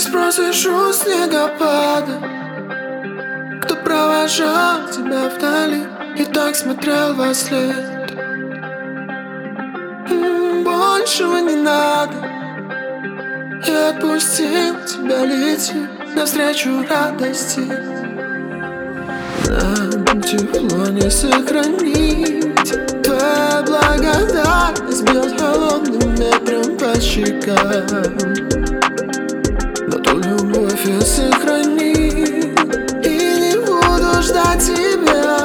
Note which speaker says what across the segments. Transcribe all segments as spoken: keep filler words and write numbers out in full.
Speaker 1: спросишь у снегопада, кто провожал тебя вдали и так смотрел во след. М, Большего не надо. Я отпустил тебя лети навстречу радости. Нам тепло не сохранить. Твоя благодарность бьет холодным ветром по щекам. Но ту любовь я сохраню и не буду ждать тебя.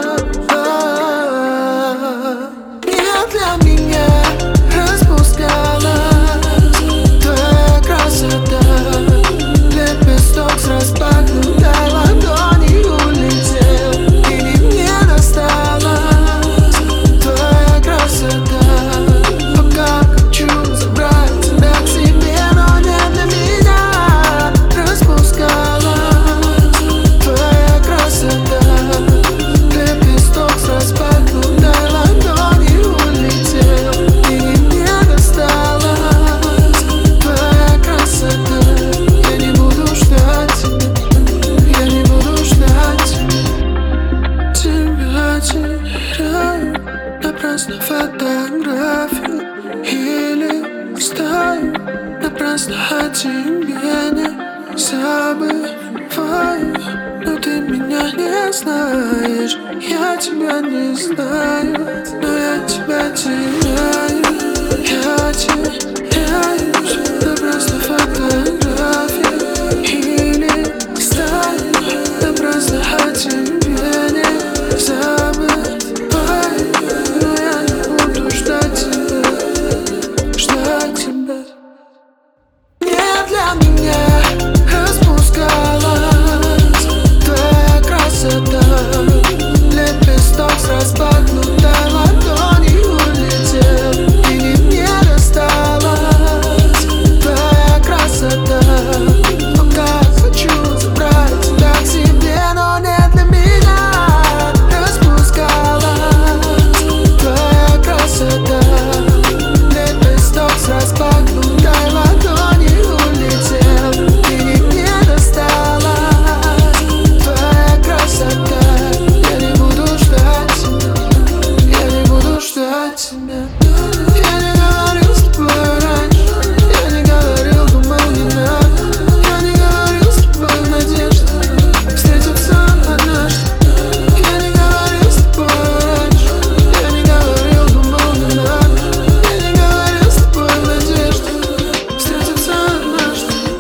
Speaker 1: Не для меня распускалась твоя красота. Лепесток с распахнутой ладони улетел, и не мне досталась твоя красота. Пока хочу забрать тебя к себе, но не для меня распускалась твоя красота. Лепесток с распахнутой ладони улетел, и не мне досталась твоя красота. Я не буду ждать тебя, я не буду ждать тебя. Теряю напрасно фотографию или стаю, напрасно о тебе не забываю. Но ты меня не знаешь, я тебя не знаю, но я тебя теряю, я теряюсь напрасно.